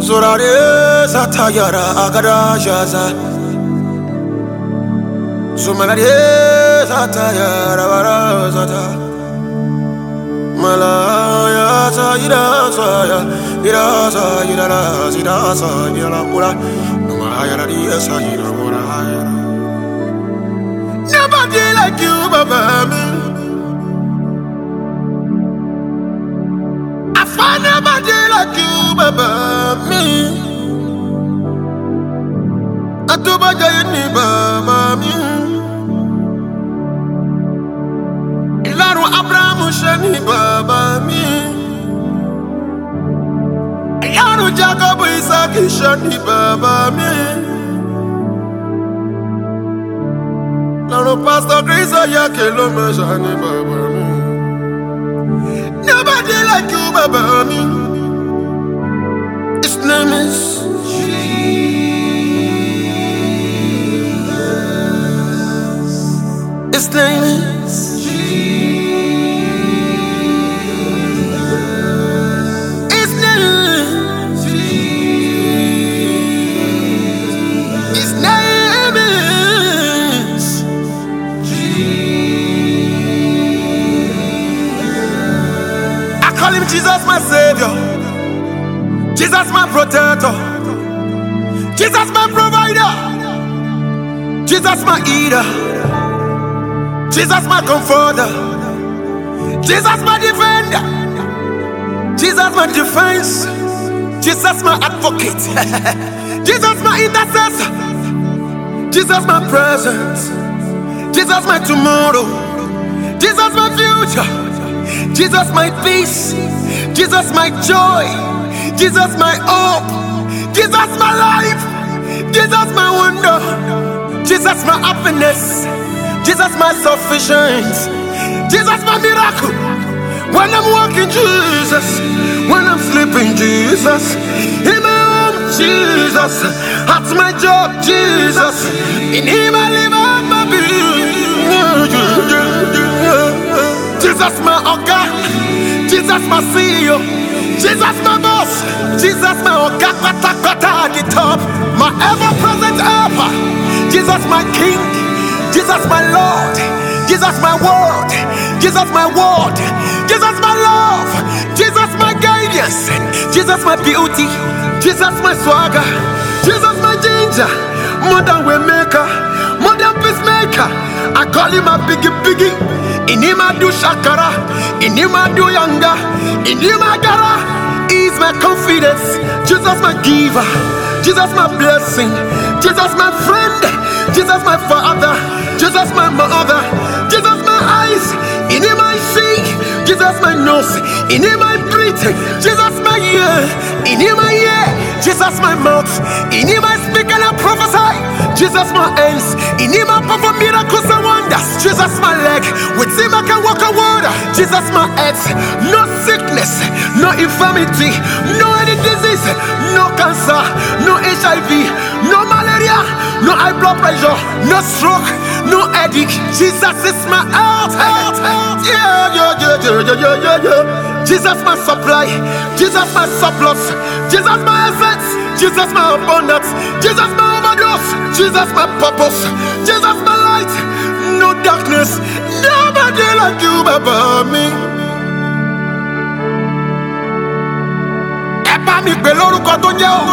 Zorare satayara agada jaza. Zumanare satayara barazata. Malaya sayira saya, ira sayira la sida sayira la ura. Numaya la dia sayira ura. Nobody like you, Baba. I find nobody like you, Baba. Me. I do bajayini, Baba. Me. Ilaro Abraham shani, Baba. Me. Ilaro Jacob Isaac shani, Baba. Me. Ilaro Pastor Chris Ayake Loma shani, Baba. Me. Nobody like you, Baba. Me. His name is Jesus. His name is Jesus. His name is Jesus. His name is Jesus. I call him Jesus, my Savior. Jesus, my protector. Jesus, my provider. Jesus, my eater. Jesus, my comforter. Jesus, my defender. Jesus, my defense. Jesus, my advocate. Jesus, my intercessor. Jesus, my presence. Jesus, my tomorrow. Jesus, my future. Jesus, my peace. Jesus, my joy. Jesus, my hope. Jesus, my life. Jesus, my wonder. Jesus, my happiness. Jesus, my sufficiency. Jesus, my miracle. When I'm walking, Jesus. When I'm sleeping, Jesus. In my home, Jesus. At my job, Jesus. In Him I live out my being. Jesus, my Oga. Jesus, my CEO. Jesus, my boss. Jesus, my Oga, at the top. My ever-present helper. Jesus, my King. Jesus, my Lord. Jesus, my word. Jesus, my word. Jesus, my love. Jesus, my guidance. Jesus, my beauty. Jesus, my swagger. Jesus, my ginger. Modern waymaker. Modern peacemaker. I call him a biggie. In him I do shakara. In him I do yanga. In him I gara. He's my confidence. Jesus, my giver. Jesus, my blessing. Jesus, my friend. Jesus, my father. Jesus, my mother. Jesus, my eyes. In him I see. Jesus, my nose. In him I breathe. Jesus, my ear. In him I hear. Jesus, my mouth. In him I speak and I prophesy. Jesus, my hands. In him I perform miracles and wonders. Jesus, my leg. With him I can walk on water. Jesus, my head. No sickness. No infirmity. No any disease. No cancer. No HIV. No malaria. No high blood pressure. No stroke. No headache. Jesus is my health. Yeah. Jesus, my supply. Jesus, my surplus. Jesus, my assets. Jesus, my abundance. Jesus, my overdose. Jesus, my purpose. Jesus, my light. No darkness. Nobody like you, Baba. Me. Eba mi pe lórúkọ tó jẹ́ o.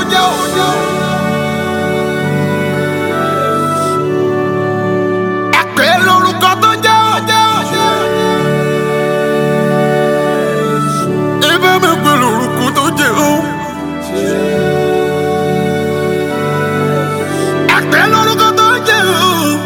Ẹ pè lórúkọ tó jẹ́ o. Eba mi pe lórúkọ tó jẹ́ o. Ẹ pè lórúkọ tó jẹ́ o.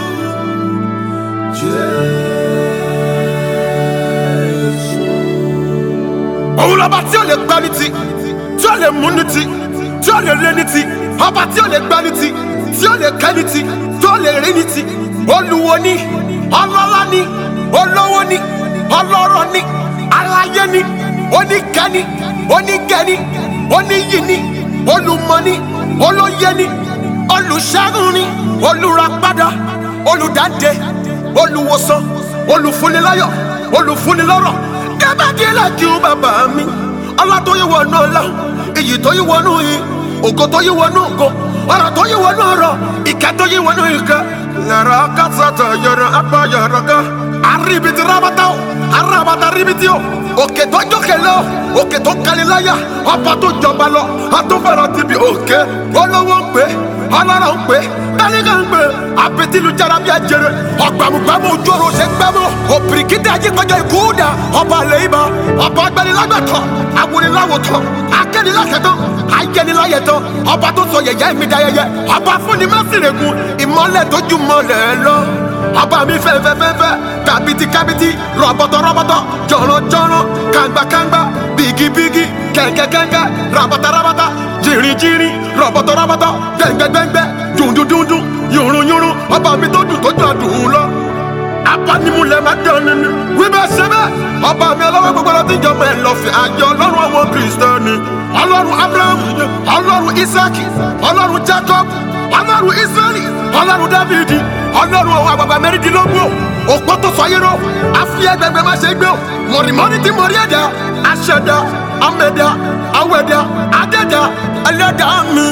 Òun lọ́ba tí ò lè gbá ní ti, tí ò lè mú ní ti, tí ò lè lé ní ti, ọba tí ò lè gbá ní ti, tí ò lè kẹ́ ní ti, tí ò lè rí ní ti. Olúwo ni, ọlọ́lá ni, olówó ni, ọlọ́rọ̀ ni, aláyé ni, oníkẹ́ni, onígẹ̀ni, oníyì ni, olùmọ̀ ni, olóyè ni, olùṣẹ́gun ni, olùràpadà, olùdáǹdè, olùwòsàn, olùfúnniláyọ̀, olùfúnnilọ́rọ̀. Nobody like you, Baba. Me. Allah tó yí wọnú ọlá, èyí tó yí wọnú yìí, ògo tó yí wọnú ògo, ọ̀rọ̀ tó yí wọnú ọ̀rọ̀, ìkẹ́ tó yí wọnú ìkẹ́. Lẹ́rọ kásátọ̀ yọrọ apá yọrọ ká. Arìbìtì rábátá o, arábàtà rìbìtì o. Òkè tó jókè lọ, òkè tó kaliláyà, ọba tó jọba lọ, àtúbọ̀rọ̀ ti bí òkè. Olówó ń pè, ọlọ́rọ̀ ń pè, tálíkà ń pè, àbètìlú jara bí ajere. Ọ̀gbàmùgbàmù ojú ọ̀rọ̀ ṣe gbẹ́mọ̀, òbìrìkìtì ajíkọjọ ìkúdà. Ọba àlẹ́ ibà, ọba agbẹnilágbàtọ̀, awoniláwòtọ̀, akẹ́nilákẹ́tọ̀, ayẹniláyẹtọ̀. Ọba tó sọ yẹ̀yẹ́ mi dayẹyẹ, ọba fúnni mẹ́sìrègùn, ìmọ́lẹ̀ tójú mọ́lẹ̀ lọ. Ọba mi fẹ́fẹ́fẹ́fẹ́, kàbìtì rọ̀bọ̀tọ̀ jọ̀rọ̀jọ̀rọ̀, kàngbàkàngbà, bìgìbìgì, kẹ̀kẹ́kẹ́kẹ́, rabata jìrìjìrì, rọ̀bọ̀tọ̀ gbẹ̀ngbẹ̀gbẹ̀, dùndùndùndùn, yùrùnyùrùn. Ọba mi tó dùn tó jọ dùn lọ. Apanimulẹ̀ máa dán nínú. Wíbẹ̀ ṣe bẹ́ẹ̀. Ọba mi ọlọ́wọ́ gbogbo ọdún ìjọba ẹ̀ lọ́fẹ̀ẹ́ àjọ ọlọ́run àwọn kìrìsìtẹ́nì. Ọlọ́run Abraham, ọlọ́run Isaac, ọlọ́run Jacob, ọlọ́run Israẹli, ọlọ́run David, ọlọ́run àwọn àgbàgbà mẹ́rìndínlógún. Òpó tó sọ ayé rọ, àfi ẹgbẹgbẹ má ṣe gbé o. Mọ̀rìmọ́ni tí mo rí ẹ̀dá, aṣẹ̀dá, amẹ̀dá, awẹ̀dá, adẹ́dá, ẹlẹ́dá mi.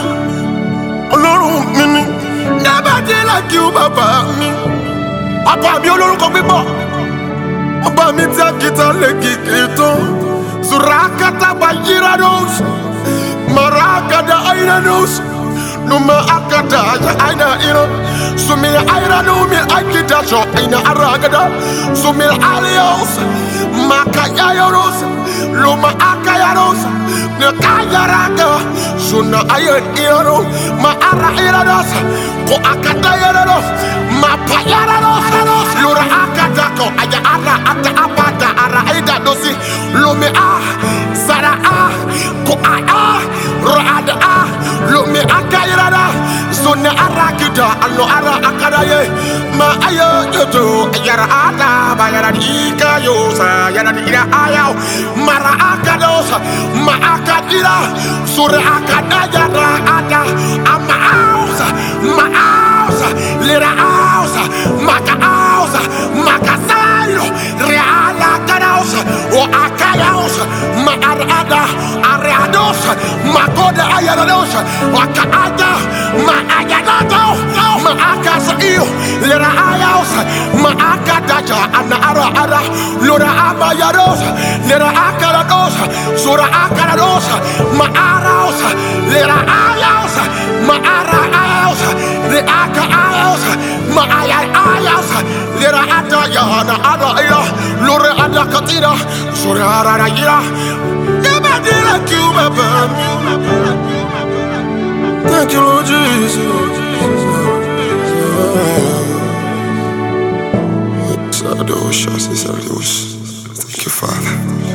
Ọlọ́run mi ni. Nobody like you, bàbá mi. Ọba mi olórúkọ pípọ̀. Ọba mi tí a kìtà lè kìkì tó. Surakata bayirados, marakada airados. Numa akada ya aina iro. Sumil airano mi akida sho aina aragada. Sumil alios, makayaros. Luma akayaros, nekayaraga. Suna ayen iro, ma ara irados. Ko akada irados, ma payarados. Lura akada ko aya ara ata abada ara aida dosi. Lumi sara ko raada lumi akayirada. Suna arakida alo ara akadaye. Ma ayo yoto yara ada bayara dika yosa yara dira ayaw. Mara akadosa ma akadira sura akada yara ada ama ausa ma ausa lira ausa maka ausa maka sayo reala kadausa o akayausa ma arada aradosa ma koda ayaradosa wakaada ma ayanato ma akasa iyo lira ayausa ma akadaja ana ara lura abayadosa lira akaradosa sura akaradosa ma arausa lira ayausa ma ara ayausa li aka ayausa ma ayausa lira ata yana ada ira lura ada katira sura ara ira. Nobody like you, Baba. Thank you, Lord Jesus. Thank you, Father.